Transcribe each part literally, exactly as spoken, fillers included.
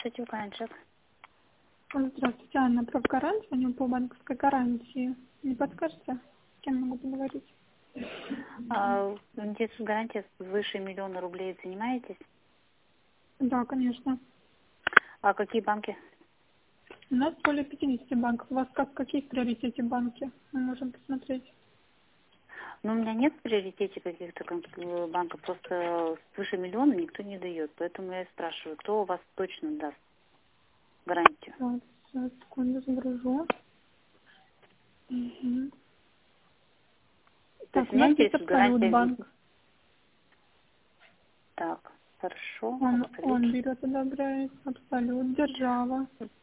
Здравствуйте, Уканчик. Здравствуйте, Анна. Профгарант, звоню по банковской гарантии. Не подскажете, с кем могу поговорить? А, интересует гарантия свыше миллиона рублей. Занимаетесь? Да, конечно. А какие банки? У нас более пятидесяти банков. У вас как, какие в приоритете банки? Мы можем посмотреть. Ну, у меня нет в приоритете каких-то кон- банков, просто свыше миллиона никто не дает. Поэтому я и спрашиваю, кто у вас точно даст гарантию? Так, сейчас, секунду, загружу. Угу. То есть Так, у меня нас есть интересует Абсолют гарантия... банк. Так, хорошо, Он, абсолют. он берет, одобряет. Абсолют, Держава.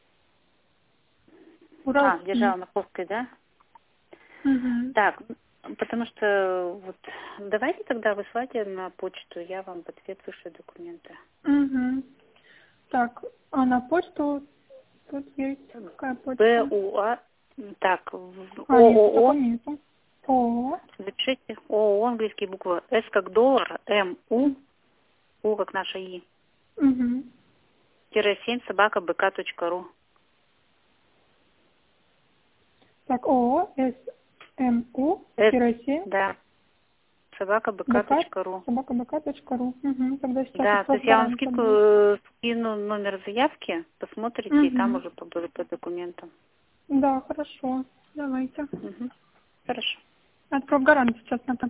А, Уралсиб. держава Московская, да? Угу. Так, потому что вот давайте тогда высылайте на почту, я вам в ответ вышлю документы. Угу. Так, а на почту тут есть какая почта? БУА, так, в- А, нет, ООО, такой нету. О, запишите, ООО, английские буквы, С как доллар, М, У, У как наша И, угу. тире семь, собака, бк точка ру. Так, ООО С, СМУ-семь да, собака, бк БК, точка ру. собака БК точка ру. Угу. Тогда сейчас Да, от то есть я вам профгаранта скину, будет. э, скину номер заявки, посмотрите, и там Угу. уже по, по документам. Да, хорошо. Давайте. Мгм. Хорошо. От профгаранта сейчас на